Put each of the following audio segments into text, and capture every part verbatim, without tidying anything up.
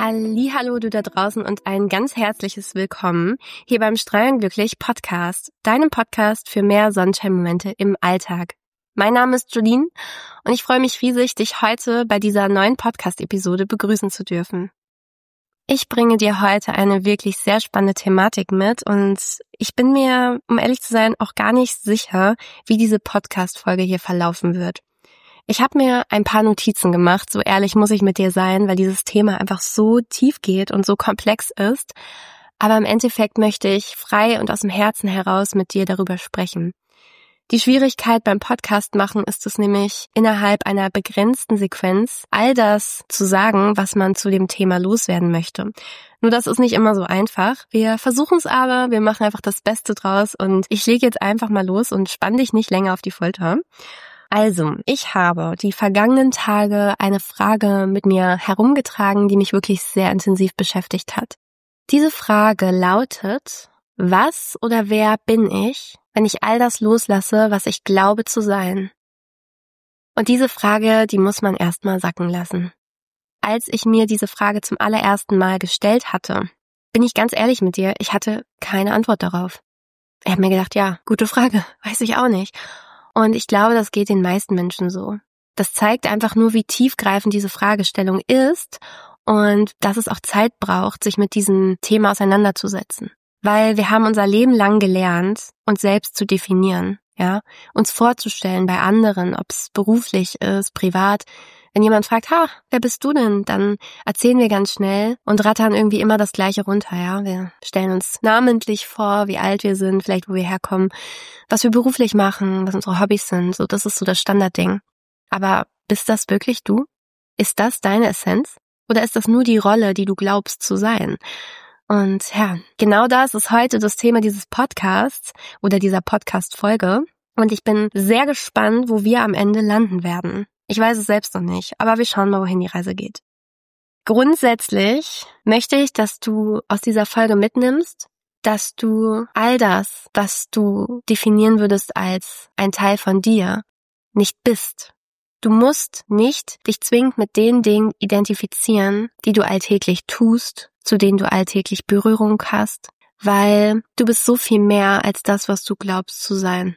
Hallihallo, du da draußen und ein ganz herzliches Willkommen hier beim Strahlen glücklich Podcast, deinem Podcast für mehr Sonnenscheinmomente im Alltag. Mein Name ist Jolene und ich freue mich riesig, dich heute bei dieser neuen Podcast-Episode begrüßen zu dürfen. Ich bringe dir heute eine wirklich sehr spannende Thematik mit und ich bin mir, um ehrlich zu sein, auch gar nicht sicher, wie diese Podcast-Folge hier verlaufen wird. Ich habe mir ein paar Notizen gemacht, so ehrlich muss ich mit dir sein, weil dieses Thema einfach so tief geht und so komplex ist. Aber im Endeffekt möchte ich frei und aus dem Herzen heraus mit dir darüber sprechen. Die Schwierigkeit beim Podcast machen ist es nämlich, innerhalb einer begrenzten Sequenz all das zu sagen, was man zu dem Thema loswerden möchte. Nur das ist nicht immer so einfach. Wir versuchen es aber, wir machen einfach das Beste draus und ich lege jetzt einfach mal los und spann dich nicht länger auf die Folter. Also, ich habe die vergangenen Tage eine Frage mit mir herumgetragen, die mich wirklich sehr intensiv beschäftigt hat. Diese Frage lautet: Was oder wer bin ich, wenn ich all das loslasse, was ich glaube zu sein? Und diese Frage, die muss man erstmal sacken lassen. Als ich mir diese Frage zum allerersten Mal gestellt hatte, bin ich ganz ehrlich mit dir, ich hatte keine Antwort darauf. Ich habe mir gedacht, ja, gute Frage, weiß ich auch nicht. Und ich glaube, das geht den meisten Menschen so. Das zeigt einfach nur, wie tiefgreifend diese Fragestellung ist und dass es auch Zeit braucht, sich mit diesem Thema auseinanderzusetzen. Weil wir haben unser Leben lang gelernt, uns selbst zu definieren, ja, uns vorzustellen bei anderen, ob es beruflich ist, privat. Wenn jemand fragt, ha, wer bist du denn? Dann erzählen wir ganz schnell und rattern irgendwie immer das Gleiche runter, ja. Wir stellen uns namentlich vor, wie alt wir sind, vielleicht wo wir herkommen, was wir beruflich machen, was unsere Hobbys sind. So, das ist so das Standardding. Aber bist das wirklich du? Ist das deine Essenz? Oder ist das nur die Rolle, die du glaubst zu sein? Und ja, genau das ist heute das Thema dieses Podcasts oder dieser Podcast-Folge. Und ich bin sehr gespannt, wo wir am Ende landen werden. Ich weiß es selbst noch nicht, aber wir schauen mal, wohin die Reise geht. Grundsätzlich möchte ich, dass du aus dieser Folge mitnimmst, dass du all das, was du definieren würdest als ein Teil von dir, nicht bist. Du musst nicht dich zwingend mit den Dingen identifizieren, die du alltäglich tust, zu denen du alltäglich Berührung hast, weil du bist so viel mehr als das, was du glaubst zu sein.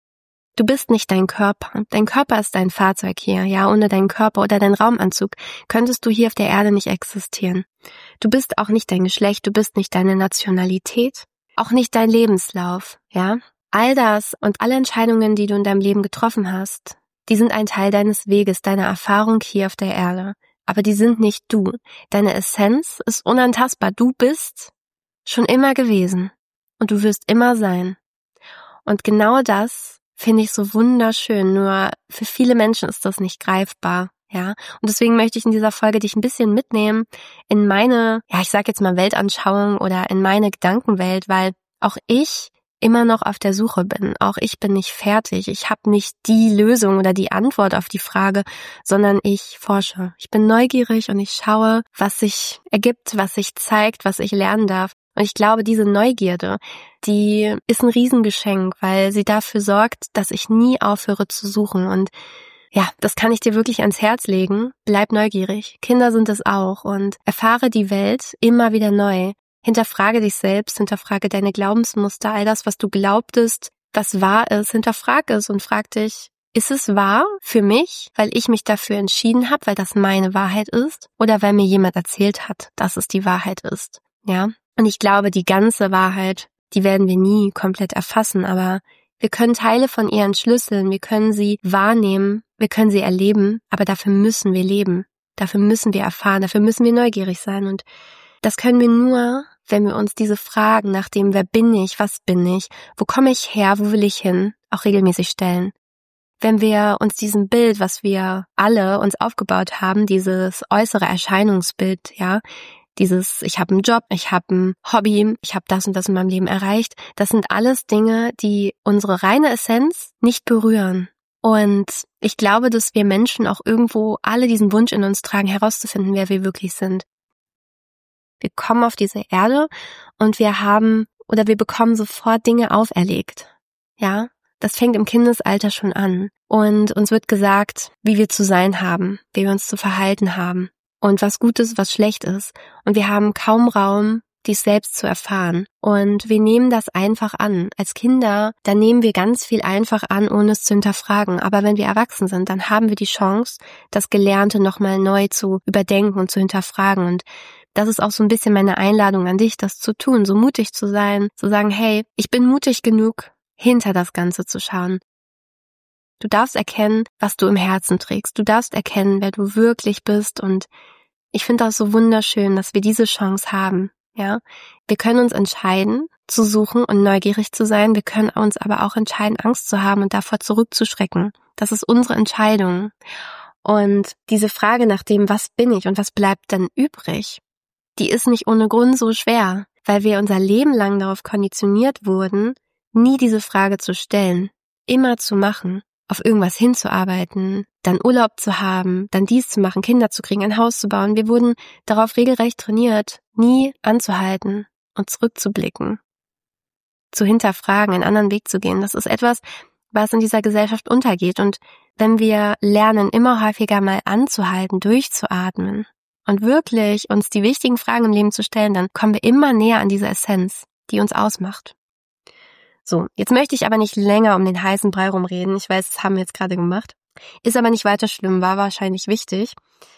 Du bist nicht dein Körper. Dein Körper ist dein Fahrzeug hier. Ja, ohne deinen Körper oder deinen Raumanzug könntest du hier auf der Erde nicht existieren. Du bist auch nicht dein Geschlecht, du bist nicht deine Nationalität, auch nicht dein Lebenslauf. Ja, all das und alle Entscheidungen, die du in deinem Leben getroffen hast, die sind ein Teil deines Weges, deiner Erfahrung hier auf der Erde. Aber die sind nicht du. Deine Essenz ist unantastbar. Du bist schon immer gewesen und du wirst immer sein. Und genau das finde ich so wunderschön, nur für viele Menschen ist das nicht greifbar, ja. Und deswegen möchte ich in dieser Folge dich ein bisschen mitnehmen in meine, ja, ich sag jetzt mal Weltanschauung oder in meine Gedankenwelt, weil auch ich immer noch auf der Suche bin. Auch ich bin nicht fertig. Ich habe nicht die Lösung oder die Antwort auf die Frage, sondern ich forsche. Ich bin neugierig und ich schaue, was sich ergibt, was sich zeigt, was ich lernen darf. Und ich glaube, diese Neugierde, die ist ein Riesengeschenk, weil sie dafür sorgt, dass ich nie aufhöre zu suchen. Und ja, das kann ich dir wirklich ans Herz legen. Bleib neugierig. Kinder sind es auch. Und erfahre die Welt immer wieder neu. Hinterfrage dich selbst, hinterfrage deine Glaubensmuster, all das, was du glaubtest, was wahr ist. Hinterfrag es und frag dich, ist es wahr für mich, weil ich mich dafür entschieden habe, weil das meine Wahrheit ist? Oder weil mir jemand erzählt hat, dass es die Wahrheit ist? Ja. Und ich glaube, die ganze Wahrheit, die werden wir nie komplett erfassen, aber wir können Teile von ihr entschlüsseln, wir können sie wahrnehmen, wir können sie erleben, aber dafür müssen wir leben, dafür müssen wir erfahren, dafür müssen wir neugierig sein und das können wir nur, wenn wir uns diese Fragen nach dem, wer bin ich, was bin ich, wo komme ich her, wo will ich hin, auch regelmäßig stellen. Wenn wir uns diesem Bild, was wir alle uns aufgebaut haben, dieses äußere Erscheinungsbild, ja, dieses, ich habe einen Job, ich habe ein Hobby, ich habe das und das in meinem Leben erreicht. Das sind alles Dinge, die unsere reine Essenz nicht berühren. Und ich glaube, dass wir Menschen auch irgendwo alle diesen Wunsch in uns tragen, herauszufinden, wer wir wirklich sind. Wir kommen auf diese Erde und wir haben oder wir bekommen sofort Dinge auferlegt. Ja, das fängt im Kindesalter schon an. Und uns wird gesagt, wie wir zu sein haben, wie wir uns zu verhalten haben. und was gut ist, was schlecht ist. Und wir haben kaum Raum, dies selbst zu erfahren. Und wir nehmen das einfach an. Als Kinder, da nehmen wir ganz viel einfach an, ohne es zu hinterfragen. Aber wenn wir erwachsen sind, dann haben wir die Chance, das Gelernte nochmal neu zu überdenken und zu hinterfragen. Und das ist auch so ein bisschen meine Einladung an dich, das zu tun, so mutig zu sein, zu sagen, hey, ich bin mutig genug, hinter das Ganze zu schauen. Du darfst erkennen, was du im Herzen trägst. Du darfst erkennen, wer du wirklich bist. Und ich finde das so wunderschön, dass wir diese Chance haben. Ja, wir können uns entscheiden, zu suchen und neugierig zu sein. Wir können uns aber auch entscheiden, Angst zu haben und davor zurückzuschrecken. Das ist unsere Entscheidung. Und diese Frage nach dem, was bin ich und was bleibt denn übrig, die ist nicht ohne Grund so schwer, weil wir unser Leben lang darauf konditioniert wurden, nie diese Frage zu stellen, immer zu machen, auf irgendwas hinzuarbeiten, dann Urlaub zu haben, dann dies zu machen, Kinder zu kriegen, ein Haus zu bauen. Wir wurden darauf regelrecht trainiert, nie anzuhalten und zurückzublicken, zu hinterfragen, einen anderen Weg zu gehen. Das ist etwas, was in dieser Gesellschaft untergeht. Und wenn wir lernen, immer häufiger mal anzuhalten, durchzuatmen und wirklich uns die wichtigen Fragen im Leben zu stellen, dann kommen wir immer näher an diese Essenz, die uns ausmacht. So, jetzt möchte ich aber nicht länger um den heißen Brei rumreden. Ich weiß, das haben wir jetzt gerade gemacht. Ist aber nicht weiter schlimm, war wahrscheinlich wichtig.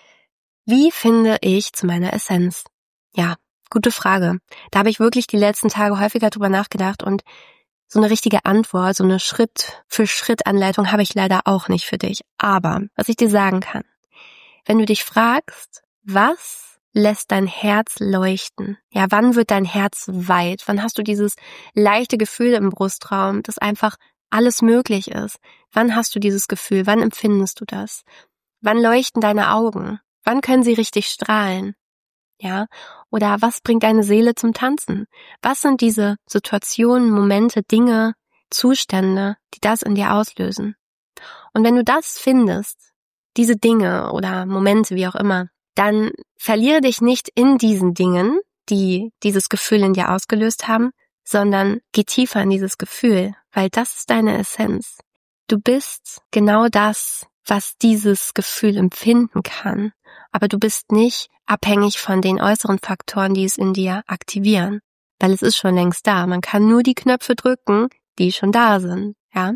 Wie finde ich zu meiner Essenz? Ja, gute Frage. Da habe ich wirklich die letzten Tage häufiger drüber nachgedacht und so eine richtige Antwort, so eine Schritt-für-Schritt-Anleitung habe ich leider auch nicht für dich. Aber was ich dir sagen kann, wenn du dich fragst, was lässt dein Herz leuchten? Ja, wann wird dein Herz weit? Wann hast du dieses leichte Gefühl im Brustraum, dass einfach alles möglich ist? Wann hast du dieses Gefühl? Wann empfindest du das? Wann leuchten deine Augen? Wann können sie richtig strahlen? Ja, oder was bringt deine Seele zum Tanzen? Was sind diese Situationen, Momente, Dinge, Zustände, die das in dir auslösen? Und wenn du das findest, diese Dinge oder Momente, wie auch immer, dann verliere dich nicht in diesen Dingen, die dieses Gefühl in dir ausgelöst haben, sondern geh tiefer in dieses Gefühl, weil das ist deine Essenz. Du bist genau das, was dieses Gefühl empfinden kann, aber du bist nicht abhängig von den äußeren Faktoren, die es in dir aktivieren, weil es ist schon längst da. Man kann nur die Knöpfe drücken, die schon da sind, ja.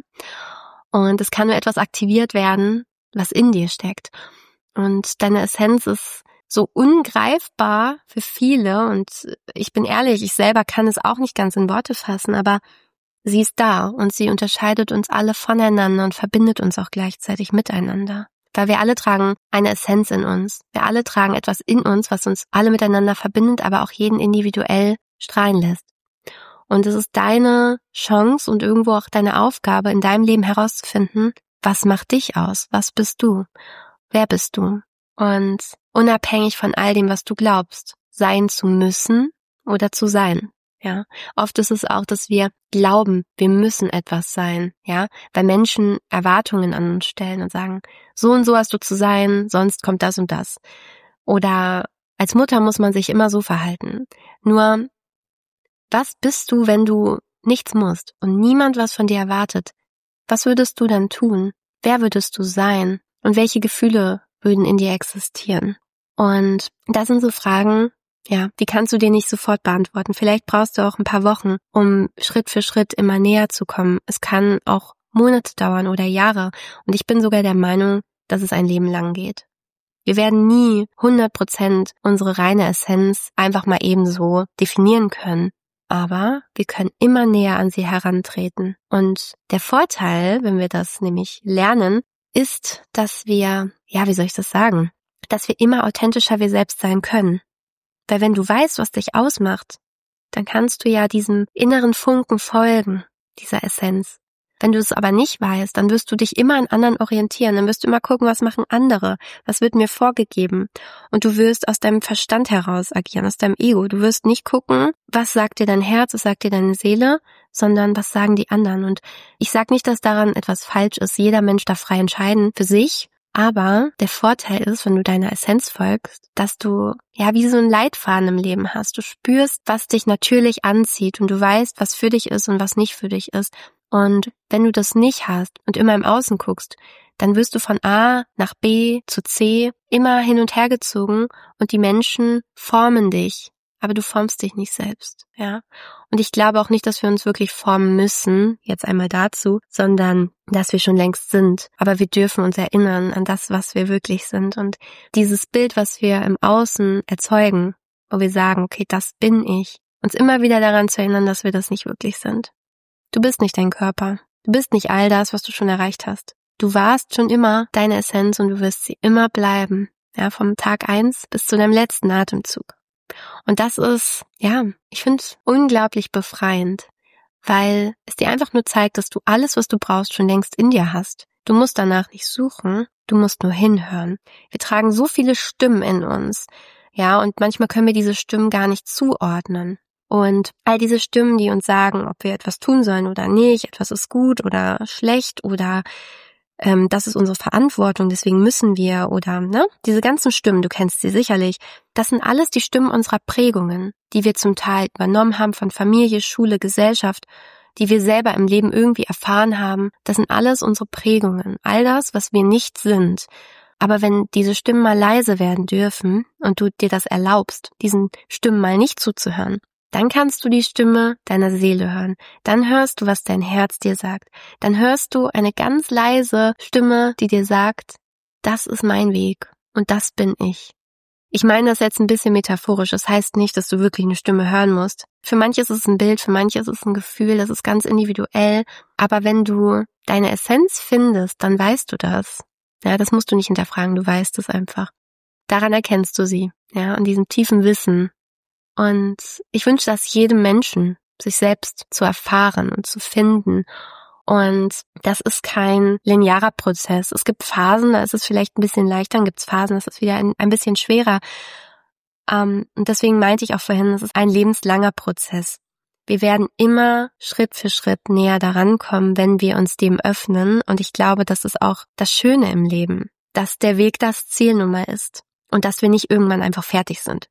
Und es kann nur etwas aktiviert werden, was in dir steckt. Und deine Essenz ist so ungreifbar für viele und ich bin ehrlich, ich selber kann es auch nicht ganz in Worte fassen, aber sie ist da und sie unterscheidet uns alle voneinander und verbindet uns auch gleichzeitig miteinander. Weil wir alle tragen eine Essenz in uns. Wir alle tragen etwas in uns, was uns alle miteinander verbindet, aber auch jeden individuell strahlen lässt. Und es ist deine Chance und irgendwo auch deine Aufgabe, in deinem Leben herauszufinden, was macht dich aus? Was bist du? Wer bist du? Und unabhängig von all dem, was du glaubst, sein zu müssen oder zu sein. Ja, oft ist es auch, dass wir glauben, wir müssen etwas sein, ja, weil Menschen Erwartungen an uns stellen und sagen, so und so hast du zu sein, sonst kommt das und das. Oder als Mutter muss man sich immer so verhalten. Nur, was bist du, wenn du nichts musst und niemand was von dir erwartet? Was würdest du dann tun? Wer würdest du sein? Und welche Gefühle würden in dir existieren? Und das sind so Fragen, ja, die kannst du dir nicht sofort beantworten. Vielleicht brauchst du auch ein paar Wochen, um Schritt für Schritt immer näher zu kommen. Es kann auch Monate dauern oder Jahre. Und ich bin sogar der Meinung, dass es ein Leben lang geht. Wir werden nie hundert Prozent unsere reine Essenz einfach mal ebenso definieren können. Aber wir können immer näher an sie herantreten. Und der Vorteil, wenn wir das nämlich lernen, ist, dass wir, ja, wie soll ich das sagen, dass wir immer authentischer wir selbst sein können. Weil wenn du weißt, was dich ausmacht, dann kannst du ja diesem inneren Funken folgen, dieser Essenz. Wenn du es aber nicht weißt, dann wirst du dich immer an anderen orientieren, dann wirst du immer gucken, was machen andere, was wird mir vorgegeben. Und du wirst aus deinem Verstand heraus agieren, aus deinem Ego. Du wirst nicht gucken, was sagt dir dein Herz, was sagt dir deine Seele, sondern was sagen die anderen. Und ich sage nicht, dass daran etwas falsch ist. Jeder Mensch darf frei entscheiden für sich, Aber der Vorteil ist, wenn du deiner Essenz folgst, dass du ja wie so einen Leitfaden im Leben hast. Du spürst, was dich natürlich anzieht und du weißt, was für dich ist und was nicht für dich ist. Und wenn du das nicht hast und immer im Außen guckst, dann wirst du von A nach B zu C immer hin und her gezogen und die Menschen formen dich. Aber du formst dich nicht selbst, ja. Und ich glaube auch nicht, dass wir uns wirklich formen müssen, jetzt einmal dazu, sondern dass wir schon längst sind. Aber wir dürfen uns erinnern an das, was wir wirklich sind. Und dieses Bild, was wir im Außen erzeugen, wo wir sagen, okay, das bin ich, uns immer wieder daran zu erinnern, dass wir das nicht wirklich sind. Du bist nicht dein Körper. Du bist nicht all das, was du schon erreicht hast. Du warst schon immer deine Essenz und du wirst sie immer bleiben. Ja, vom Tag eins bis zu deinem letzten Atemzug. Und das ist, ja, ich finde es unglaublich befreiend, weil es dir einfach nur zeigt, dass du alles, was du brauchst, schon längst in dir hast. Du musst danach nicht suchen, du musst nur hinhören. Wir tragen so viele Stimmen in uns, ja, und manchmal können wir diese Stimmen gar nicht zuordnen. Und all diese Stimmen, die uns sagen, ob wir etwas tun sollen oder nicht, etwas ist gut oder schlecht oder ähm, das ist unsere Verantwortung, deswegen müssen wir oder, ne, diese ganzen Stimmen, du kennst sie sicherlich, das sind alles die Stimmen unserer Prägungen, die wir zum Teil übernommen haben von Familie, Schule, Gesellschaft, die wir selber im Leben irgendwie erfahren haben. Das sind alles unsere Prägungen, all das, was wir nicht sind. Aber wenn diese Stimmen mal leise werden dürfen und du dir das erlaubst, diesen Stimmen mal nicht zuzuhören, dann kannst du die Stimme deiner Seele hören. Dann hörst du, was dein Herz dir sagt. Dann hörst du eine ganz leise Stimme, die dir sagt, das ist mein Weg und das bin ich. Ich meine das jetzt ein bisschen metaphorisch. Das heißt nicht, dass du wirklich eine Stimme hören musst. Für manche ist es ein Bild, für manche ist es ein Gefühl, das ist ganz individuell. Aber wenn du deine Essenz findest, dann weißt du das. Ja, das musst du nicht hinterfragen, du weißt es einfach. Daran erkennst du sie, ja, an diesem tiefen Wissen. Und ich wünsche das jedem Menschen, sich selbst zu erfahren und zu finden. Und das ist kein linearer Prozess. Es gibt Phasen, da ist es vielleicht ein bisschen leichter, dann gibt es Phasen, das ist wieder ein, ein bisschen schwerer. Ähm, und deswegen meinte ich auch vorhin, es ist ein lebenslanger Prozess. Wir werden immer Schritt für Schritt näher daran kommen, wenn wir uns dem öffnen. Und ich glaube, das ist auch das Schöne im Leben, dass der Weg das Ziel nun mal ist und dass wir nicht irgendwann einfach fertig sind.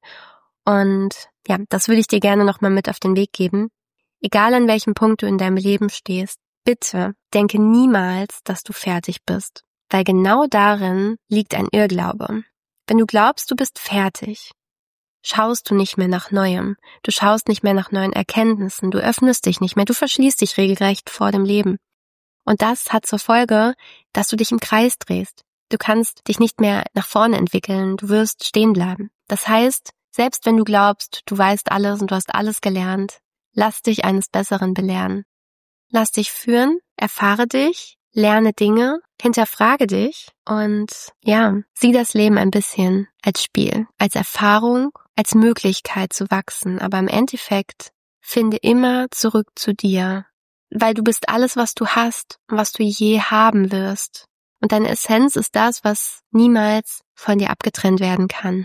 Und ja, das würde ich dir gerne nochmal mit auf den Weg geben. Egal an welchem Punkt du in deinem Leben stehst, bitte denke niemals, dass du fertig bist. Weil genau darin liegt ein Irrglaube. Wenn du glaubst, du bist fertig, schaust du nicht mehr nach Neuem. Du schaust nicht mehr nach neuen Erkenntnissen. Du öffnest dich nicht mehr. Du verschließt dich regelrecht vor dem Leben. Und das hat zur Folge, dass du dich im Kreis drehst. Du kannst dich nicht mehr nach vorne entwickeln. Du wirst stehen bleiben. Das heißt, selbst wenn du glaubst, du weißt alles und du hast alles gelernt, lass dich eines Besseren belehren. Lass dich führen, erfahre dich, lerne Dinge, hinterfrage dich und ja, sieh das Leben ein bisschen als Spiel, als Erfahrung, als Möglichkeit zu wachsen. Aber im Endeffekt finde immer zurück zu dir, weil du bist alles, was du hast und was du je haben wirst. Und deine Essenz ist das, was niemals von dir abgetrennt werden kann.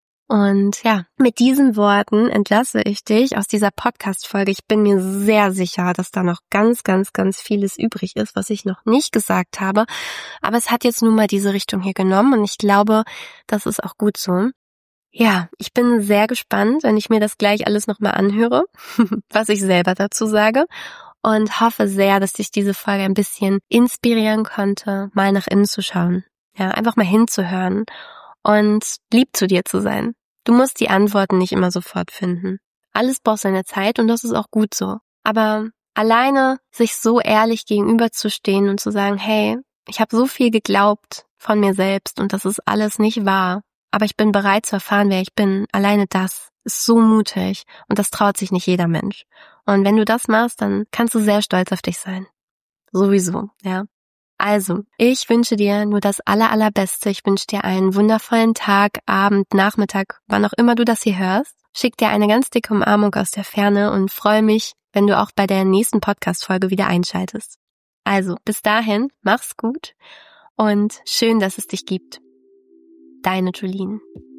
Und ja, mit diesen Worten entlasse ich dich aus dieser Podcast-Folge. Ich bin mir sehr sicher, dass da noch ganz, ganz, ganz vieles übrig ist, was ich noch nicht gesagt habe. Aber es hat jetzt nun mal diese Richtung hier genommen und ich glaube, das ist auch gut so. Ja, ich bin sehr gespannt, wenn ich mir das gleich alles nochmal anhöre, was ich selber dazu sage. Und hoffe sehr, dass dich diese Folge ein bisschen inspirieren konnte, mal nach innen zu schauen. Ja, einfach mal hinzuhören. Und lieb zu dir zu sein. Du musst die Antworten nicht immer sofort finden. Alles braucht seine Zeit und das ist auch gut so. Aber alleine sich so ehrlich gegenüberzustehen und zu sagen, hey, ich habe so viel geglaubt von mir selbst und das ist alles nicht wahr, aber ich bin bereit zu erfahren, wer ich bin. Alleine das ist so mutig und das traut sich nicht jeder Mensch. Und wenn du das machst, dann kannst du sehr stolz auf dich sein. Sowieso, ja. Also, ich wünsche dir nur das aller, allerbeste. Ich wünsche dir einen wundervollen Tag, Abend, Nachmittag, wann auch immer du das hier hörst. Schick dir eine ganz dicke Umarmung aus der Ferne und freue mich, wenn du auch bei der nächsten Podcast-Folge wieder einschaltest. Also, bis dahin, mach's gut und schön, dass es dich gibt. Deine Julien.